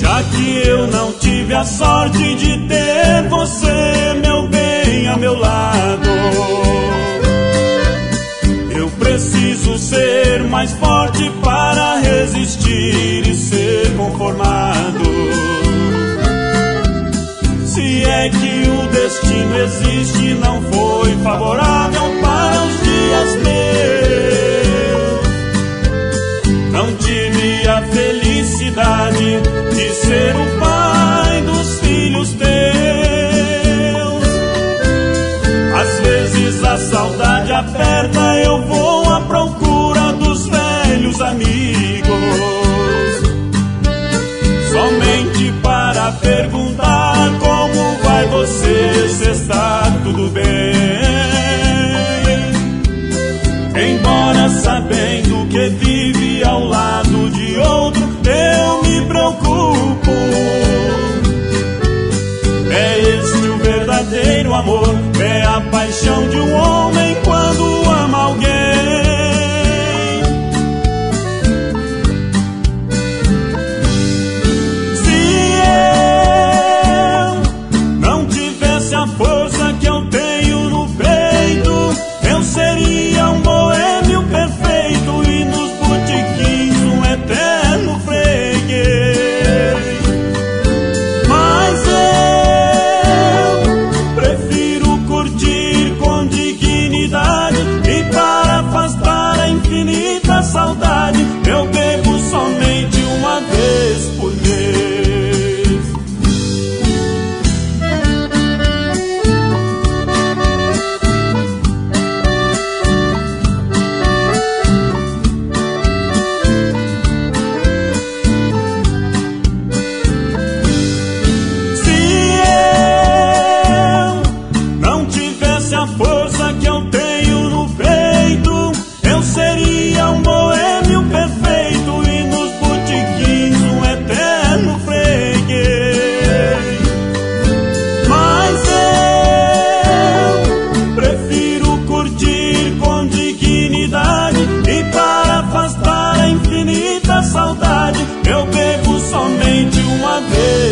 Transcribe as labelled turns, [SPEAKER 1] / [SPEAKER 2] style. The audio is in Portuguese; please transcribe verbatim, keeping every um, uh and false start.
[SPEAKER 1] Já que eu não tive a sorte de ter você, meu bem, a meu lado, eu preciso ser mais forte para resistir e ser conformado. Se é que o destino existe, não foi favorável para os dias meus. Não tive a felicidade de ser o pai dos filhos teus. Às vezes a saudade aperta, eu vou à procura dos velhos amigos, somente para perguntar como vai você, se está tudo bem. Embora sabendo que vive ao lado de outro, eu me preocupo. É este o verdadeiro amor, é a paixão de um homem quando ama alguém. Se eu não tivesse a força que eu tenho no peito, eu seria um boêmio perfeito e nos botiquins um eterno freguês. Mas eu prefiro curtir com dignidade, e para afastar a infinita saudade, eu bebo somente uma vez por mês. A força que eu tenho no peito, eu seria um boêmio perfeito e nos botiquins um eterno freguês. Mas eu prefiro curtir com dignidade, e para afastar a infinita saudade, eu bebo somente uma vez